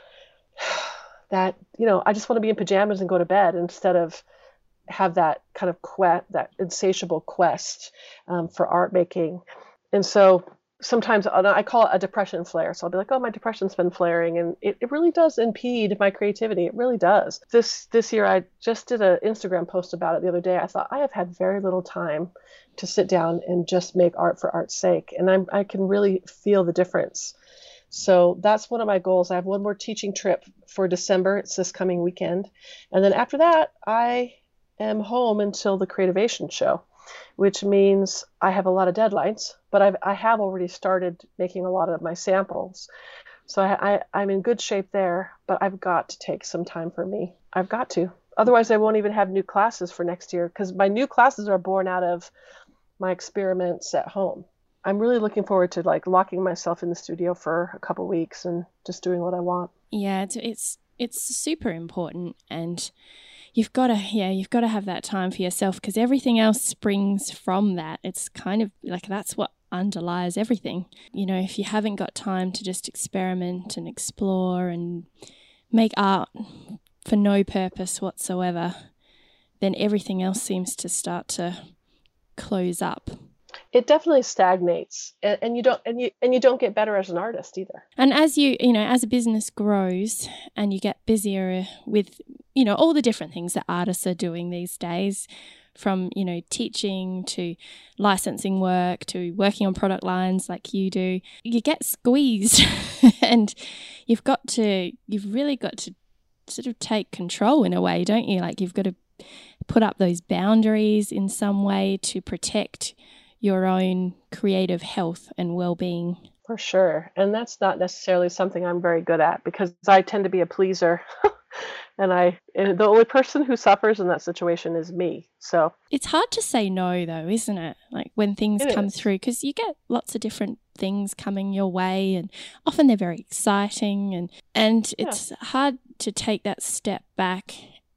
Speaker 2: that, you know, I just want to be in pajamas and go to bed instead of have that kind of quest, that insatiable quest um, for art making. And so sometimes I call it a depression flare. So I'll be like, oh, my depression's been flaring. And it, it really does impede my creativity. It really does. This this year, I just did an Instagram post about it the other day. I thought I have had very little time to sit down and just make art for art's sake. And I'm, I can really feel the difference. So that's one of my goals. I have one more teaching trip for December. It's this coming weekend. And then after that, I am home until the Creativation show, which means I have a lot of deadlines, but I've, I have already started making a lot of my samples. So I, I, I'm in good shape there, but I've got to take some time for me. I've got to. Otherwise, I won't even have new classes for next year because my new classes are born out of my experiments at home. I'm really looking forward to like locking myself in the studio for a couple weeks and just doing what I want.
Speaker 1: Yeah, it's it's it's super important, and you've got to yeah you've got to have that time for yourself because everything else springs from that. It's kind of like that's what underlies everything. You know, if you haven't got time to just experiment and explore and make art for no purpose whatsoever, then everything else seems to start to close up.
Speaker 2: It definitely stagnates, and, and you don't and you and you don't get better as an artist either.
Speaker 1: And as you you know, as a business grows and you get busier with, you know, all the different things that artists are doing these days, from, you know, teaching to licensing work to working on product lines like you do. You get squeezed and you've got to, you've really got to sort of take control in a way, don't you? Like you've got to put up those boundaries in some way to protect your own creative health and well-being.
Speaker 2: For sure. And that's not necessarily something I'm very good at because I tend to be a pleaser. and I and the only person who suffers in that situation is me. So
Speaker 1: it's hard to say no though, isn't it? Like when things
Speaker 2: it
Speaker 1: come
Speaker 2: is.
Speaker 1: through, because you get lots of different things coming your way and often they're very exciting and and it's yeah. hard to take that step back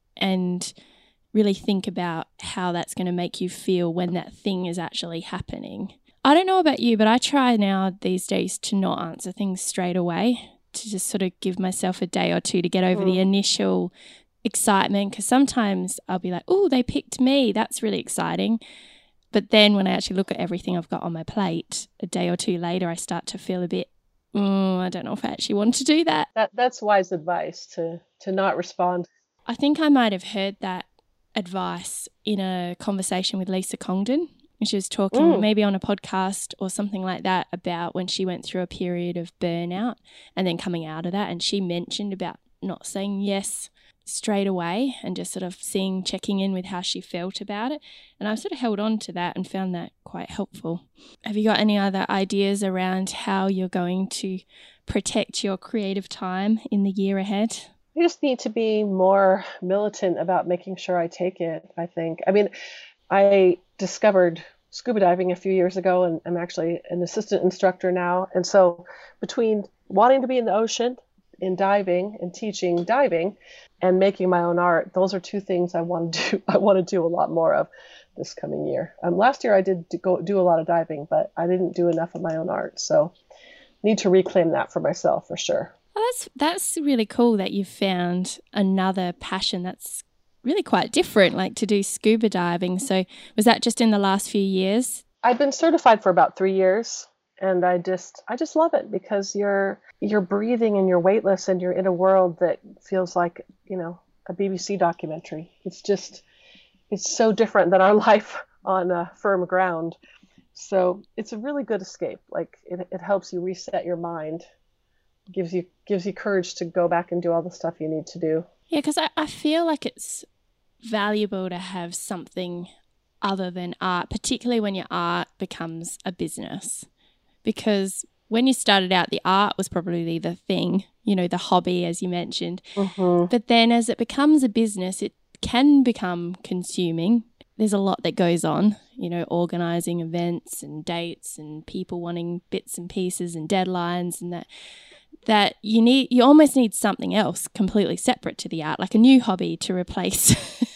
Speaker 1: and really think about how that's going to make you feel when that thing is actually happening. I don't know about you, but I try now these days to not answer things straight away, to just sort of give myself a day or two to get over mm. the initial excitement, because sometimes I'll be like, oh, they picked me. That's really exciting. But then when I actually look at everything I've got on my plate, a day or two later, I start to feel a bit, oh, I don't know if I actually want to do that.
Speaker 2: that that's wise advice to, to not respond.
Speaker 1: I think I might have heard that advice in a conversation with Lisa Congdon. And she was talking mm. maybe on a podcast or something like that about when she went through a period of burnout and then coming out of that. And she mentioned about not saying yes straight away and just sort of seeing, checking in with how she felt about it. And I sort of held on to that and found that quite helpful. Have you got any other ideas around how you're going to protect your creative time in the year ahead?
Speaker 2: I just need to be more militant about making sure I take it, I think. I mean, I discovered scuba diving a few years ago, and I'm actually an assistant instructor now. And so between wanting to be in the ocean in diving and teaching diving and making my own art, those are two things I want to do. I want to do a lot more of this coming year. Um, last year I did go do a lot of diving, but I didn't do enough of my own art. So need to reclaim that for myself for sure.
Speaker 1: Well, that's that's really cool that you've found another passion that's really quite different, like to do scuba diving. So was that just in the last few years?
Speaker 2: I've been certified for about three years and I just I just love it because you're you're breathing and you're weightless and you're in a world that feels like, you know, a B B C documentary. It's just it's so different than our life on uh, firm ground. So it's a really good escape. Like it it helps you reset your mind, gives you gives you courage to go back and do all the stuff you need to do.
Speaker 1: Yeah, because I, I feel like it's valuable to have something other than art, particularly when your art becomes a business. Because when you started out, the art was probably the thing, you know, the hobby, as you mentioned.
Speaker 2: Mm-hmm.
Speaker 1: But then as it becomes a business, it can become consuming. There's a lot that goes on, you know, organising events and dates and people wanting bits and pieces and deadlines and that. that you need, you almost need something else completely separate to the art, like a new hobby to replace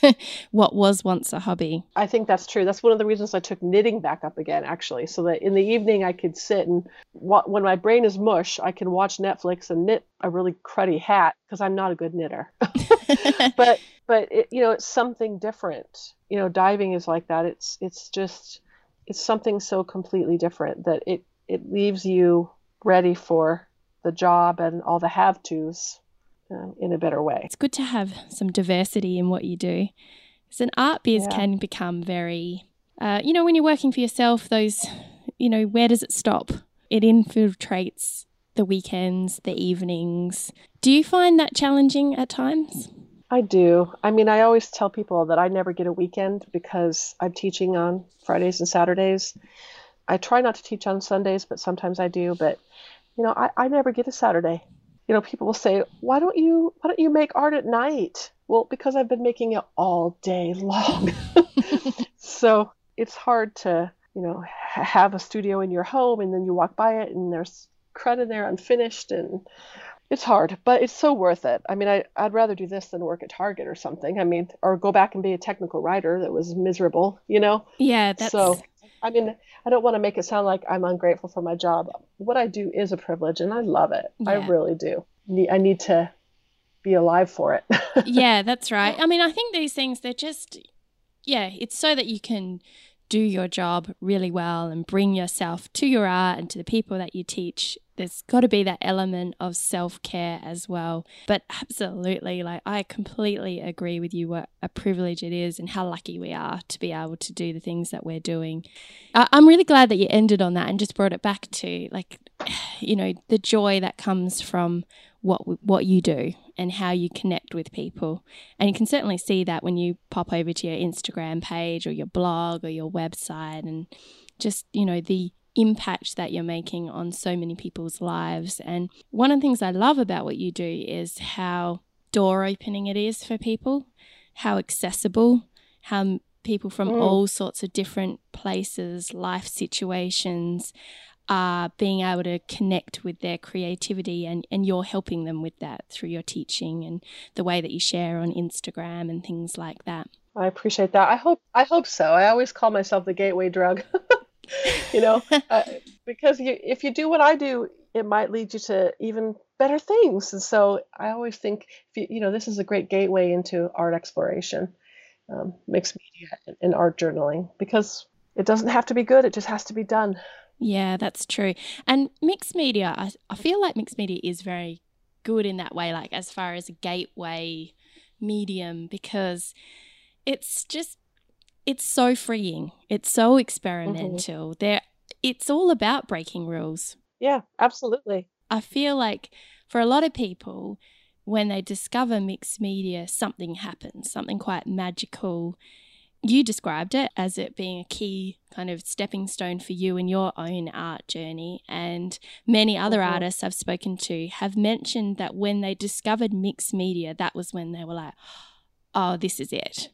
Speaker 1: what was once a hobby.
Speaker 2: I think that's true. That's one of the reasons I took knitting back up again, actually, so that in the evening I could sit and when my brain is mush, I can watch Netflix and knit a really cruddy hat because I'm not a good knitter. but but it, you know, it's something different. You know, diving is like that. It's it's just it's something so completely different that it it leaves you ready for the job and all the have-tos uh, in a better way.
Speaker 1: It's good to have some diversity in what you do. Because an art biz
Speaker 2: yeah.
Speaker 1: can become very, uh, you know, when you're working for yourself, those, you know, where does it stop? It infiltrates the weekends, the evenings. Do you find that challenging at times?
Speaker 2: I do. I mean, I always tell people that I never get a weekend because I'm teaching on Fridays and Saturdays. I try not to teach on Sundays, but sometimes I do. But you know, I, I never get a Saturday. You know, people will say, why don't you why don't you make art at night? Well, because I've been making it all day long. So it's hard to, you know, ha- have a studio in your home and then you walk by it and there's credit there unfinished and it's hard, but it's so worth it. I mean, I, I'd rather do this than work at Target or something. I mean, or go back and be a technical writer that was miserable, you know?
Speaker 1: Yeah, that's...
Speaker 2: So, I mean, I don't want to make it sound like I'm ungrateful for my job. What I do is a privilege, and I love it. Yeah. I really do. I need to be alive for it.
Speaker 1: Yeah, that's right. I mean, I think these things, they're just, yeah, it's so that you can do your job really well and bring yourself to your art and to the people that you teach, there's got to be that element of self-care as well. But absolutely, like I completely agree with you what a privilege it is and how lucky we are to be able to do the things that we're doing. I- I'm really glad that you ended on that and just brought it back to, like, you know, the joy that comes from what what you do and how you connect with people. And you can certainly see that when you pop over to your Instagram page or your blog or your website, and just, you know, the impact that you're making on so many people's lives. And one of the things I love about what you do is how door opening it is for people, how accessible, how people from mm. all sorts of different places, life situations, are being able to connect with their creativity, and, and you're helping them with that through your teaching and the way that you share on Instagram and things like that.
Speaker 2: I appreciate that. I hope I hope so. I always call myself the gateway drug, you know, uh, because you, if you do what I do, it might lead you to even better things. And so I always think, if you, you know, this is a great gateway into art exploration, um, mixed media and, and art journaling, because it doesn't have to be good. It just has to be done.
Speaker 1: Yeah, that's true. And mixed media, I, I feel like mixed media is very good in that way, like as far as a gateway medium, because it's just, it's so freeing. It's so experimental. Mm-hmm. There, it's all about breaking rules.
Speaker 2: Yeah, absolutely.
Speaker 1: I feel like for a lot of people, when they discover mixed media, something happens, something quite magical. You described it as it being a key kind of stepping stone for you in your own art journey. And many other mm-hmm. artists I've spoken to have mentioned that when they discovered mixed media, that was when they were like, oh, this is it.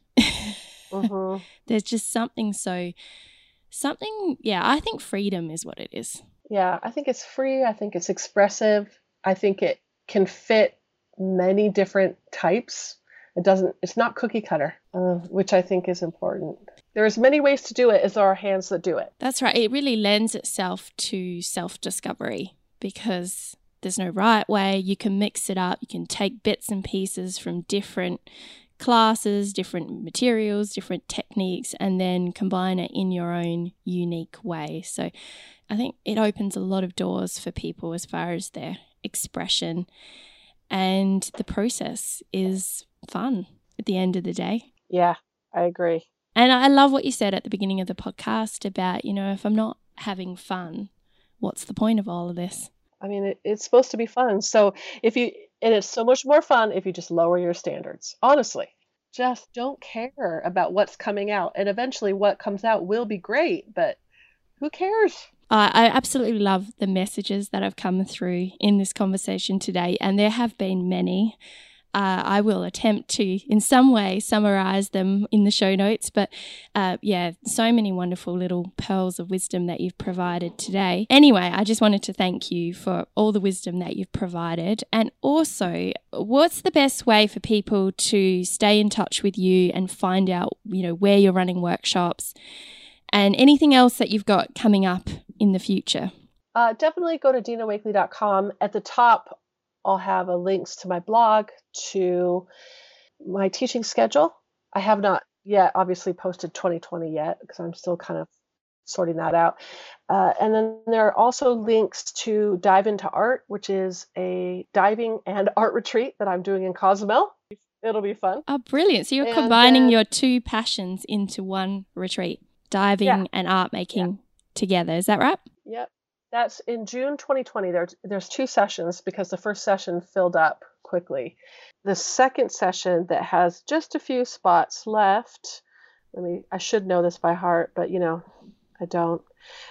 Speaker 1: Mm-hmm. There's just something so, something, yeah, I think freedom is what it is.
Speaker 2: Yeah, I think it's free. I think it's expressive. I think it can fit many different types. It doesn't, it's not cookie cutter, uh, which I think is important. There's many ways to do it as there are hands that do it.
Speaker 1: That's right. It really lends itself to self-discovery because there's no right way. You can mix it up. You can take bits and pieces from different classes, different materials, different techniques, and then combine it in your own unique way. So I think it opens a lot of doors for people as far as their expression, and the process is fun at the end of the day.
Speaker 2: Yeah, I agree.
Speaker 1: And I love what you said at the beginning of the podcast about, you know, if I'm not having fun, what's the point of all of this?
Speaker 2: I mean, it, it's supposed to be fun. So if you, and it's so much more fun if you just lower your standards. Honestly, just don't care about what's coming out. And eventually what comes out will be great, but who cares?
Speaker 1: Uh, I absolutely love the messages that have come through in this conversation today, and there have been many. Uh, I will attempt to, in some way, summarize them in the show notes. But uh, yeah, so many wonderful little pearls of wisdom that you've provided today. Anyway, I just wanted to thank you for all the wisdom that you've provided. And also, what's the best way for people to stay in touch with you and find out, you know, where you're running workshops and anything else that you've got coming up in the future?
Speaker 2: Uh, definitely go to dina wakely dot com. At the top, I'll have a links to my blog, to my teaching schedule. I have not yet obviously posted twenty twenty yet because I'm still kind of sorting that out. Uh, and then there are also links to Dive Into Art, which is a diving and art retreat that I'm doing in Cozumel. It'll be fun.
Speaker 1: Oh, brilliant. So you're and combining then, your two passions into one retreat, diving yeah. and art making yeah. together. Is that right?
Speaker 2: Yep. That's in June twenty twenty. There's there's two sessions because the first session filled up quickly. The second session that has just a few spots left, let me I should know this by heart, but you know, I don't,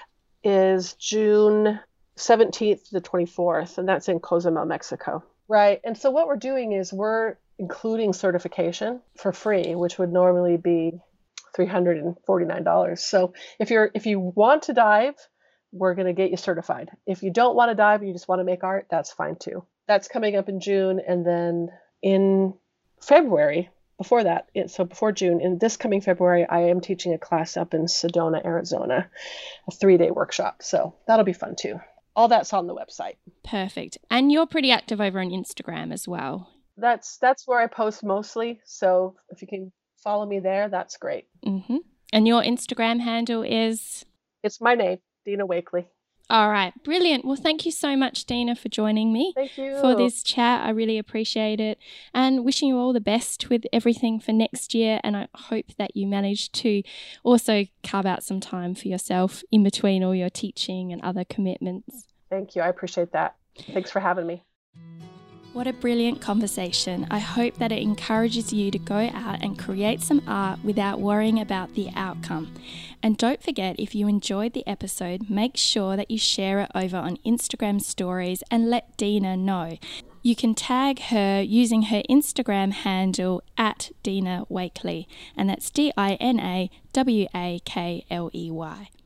Speaker 2: is June seventeenth to the twenty-fourth, and that's in Cozumel, Mexico. Right. And so what we're doing is we're including certification for free, which would normally be three hundred forty-nine dollars. So if you're if you want to dive, we're going to get you certified. If you don't want to dive, you just want to make art, that's fine too. That's coming up in June. And then in February, before that, so before June, in this coming February, I am teaching a class up in Sedona, Arizona, a three-day workshop. So that'll be fun too. All that's on the website.
Speaker 1: Perfect. And you're pretty active over on Instagram as well.
Speaker 2: That's that's where I post mostly. So if you can follow me there, that's great.
Speaker 1: Mm-hmm. And your Instagram handle is?
Speaker 2: It's my name, Dina Wakely.
Speaker 1: All right, brilliant. Well, thank you so much, Dina, for joining me
Speaker 2: Thank you.
Speaker 1: for this chat. I really appreciate it, and wishing you all the best with everything for next year. And I hope that you manage to also carve out some time for yourself in between all your teaching and other commitments.
Speaker 2: Thank you. I appreciate that. Thanks for having me.
Speaker 1: What a brilliant conversation. I hope that it encourages you to go out and create some art without worrying about the outcome. And don't forget, if you enjoyed the episode, make sure that you share it over on Instagram stories and let Dina know. You can tag her using her Instagram handle at Dina Wakely, and that's D I N A W A K L E Y.